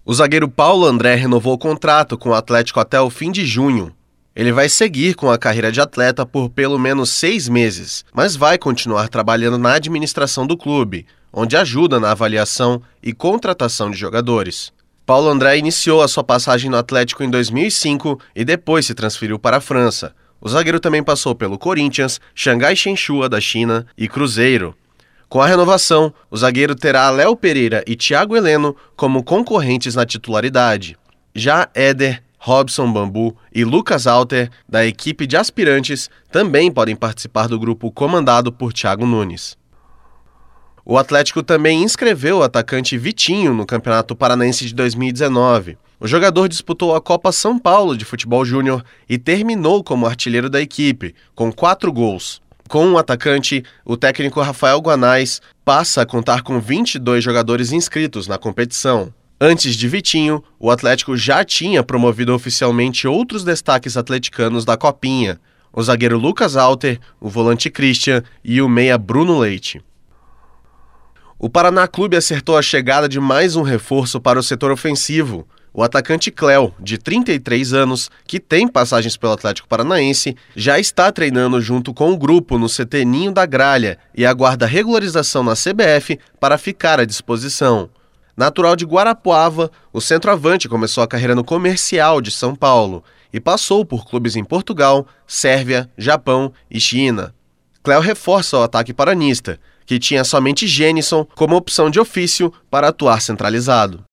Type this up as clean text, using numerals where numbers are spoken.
O zagueiro Paulo André renovou o contrato com o Atlético até o fim de junho. Ele vai seguir com a carreira de atleta por pelo menos 6 meses, mas vai continuar trabalhando na administração do clube, onde ajuda na avaliação e contratação de jogadores. Paulo André iniciou a sua passagem no Atlético em 2005 e depois se transferiu para a França. O zagueiro também passou pelo Corinthians, Xangai Shenhua da China e Cruzeiro. Com a renovação, o zagueiro terá Léo Pereira e Thiago Heleno como concorrentes na titularidade. Já Éder, Robson Bambu e Lucas Alter, da equipe de aspirantes, também podem participar do grupo comandado por Thiago Nunes. O Atlético também inscreveu o atacante Vitinho no Campeonato Paranaense de 2019. O jogador disputou a Copa São Paulo de Futebol Júnior e terminou como artilheiro da equipe, com 4 gols. Com o atacante, o técnico Rafael Guanais passa a contar com 22 jogadores inscritos na competição. Antes de Vitinho, o Atlético já tinha promovido oficialmente outros destaques atleticanos da Copinha: o zagueiro Lucas Alter, o volante Christian e o meia Bruno Leite. O Paraná Clube acertou a chegada de mais um reforço para o setor ofensivo. O atacante Cléo, de 33 anos, que tem passagens pelo Atlético Paranaense, já está treinando junto com o grupo no CT Ninho da Gralha e aguarda regularização na CBF para ficar à disposição. Natural de Guarapuava, o centroavante começou a carreira no Comercial de São Paulo e passou por clubes em Portugal, Sérvia, Japão e China. Cléo reforça o ataque paranista, que tinha somente Gênison como opção de ofício para atuar centralizado.